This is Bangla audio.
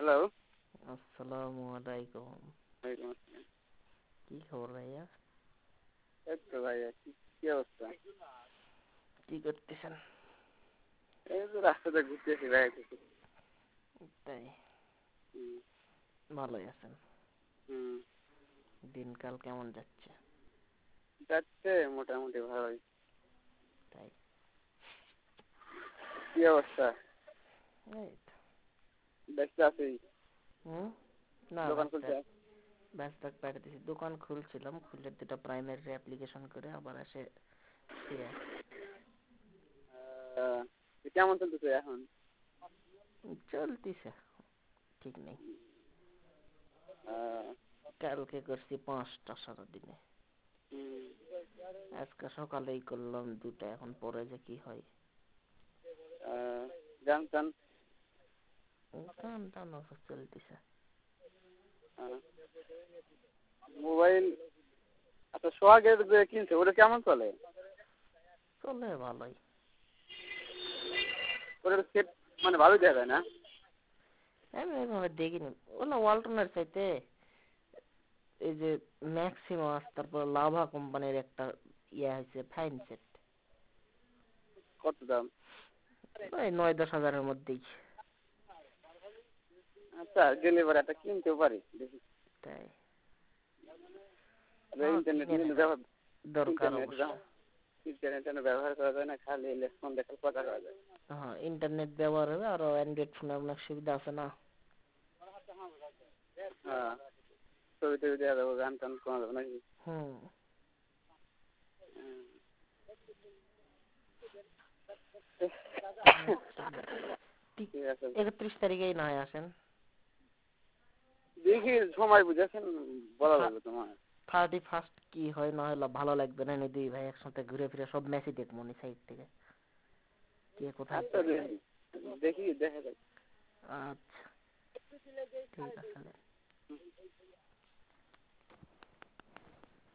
হ্যালো। আসসালামু আলাইকুম। ওয়ালাইকুম আসসালাম। কি খবর ভাইয়া? এই তো ভাইয়া, কি অবস্থা? কি করতেছেন? এই তো রাস্তাতে ঘুরতেছি ভাইয়া কিছু। তাই হুম, ভালোই আছেন? হুম। দিনকাল কেমন যাচ্ছে? যাচ্ছে মোটামুটি ভালোই। তাই কি অবস্থা? এই তো। ব্যস্ত আছিস? হুম না দোকান ব্যস্ত খুলছে? ব্যস্ত বাইরে দিছি। দোকান খুলছিলাম, খুলে দুটো প্রাইমারি অ্যাপ্লিকেশন করে আবার এসে ফ্রি আছি। কেমন চলতেছে এখন? চলতিছে, ঠিক নেই। আহ, কালকে করছি 5টা সারাদিনে, হুম, আজকে সকালেই করলাম 2টা, এখন পরে যে কি হয়। গান টান? গান টান চলতিছে। মোবাইল, আচ্ছা সোহাগের যে কিনছে ওটা কেমন চলে? চলে ভালোই। ওটা সেট মানে ভালোই দেখা যায় না? আমি ওইভাবে দেখিনি। ওগুলো ওয়ালটনের চাইতে এই যে ম্যাক্সিমাস, তারপর লাভা কোম্পানির একটা হয়েছে ফাইন সেট, কত দাম? ওই 9-10 হাজারের মধ্যেই। আচ্ছা, গেলে এবার একটা কিনতেও পারি দেখি। তাই ইন্টারনেট কিনে নিয়ে নেওয়া ব্যবহার, দরকার ইন্টারনেট অবশ্য। ইন্টারনেট ব্যবহার করা যায় না, খালি ফোন দেখে কথা করা যায়। হ্যাঁ, ইন্টারনেট ব্যবহার হবে, আর অ্যান্ড্রয়েড ফোনের অনেক সুবিধা আছে না। হ্যাঁ, ছবি টবি দেওয়া যাবো, গান টান শোনা যাবে নাকি? হুম হুম। ঠিক। ঠিক আছে, 31 তারিখেই না হয় আসেন। দেখি সময় বুঝেছেন, বলা যাবে তোমার। 31 কি হয় না হলো ভালো লাগবে না, নি দুই ভাই একসাথে ঘুরে ফিরে সব ম্যাচই দেখবো নি সাইড থেকে, কে কোথায় আচ্ছা কি করে। দেখি, দেখি দেখা যাক। আচ্ছা, ঠিক আছে।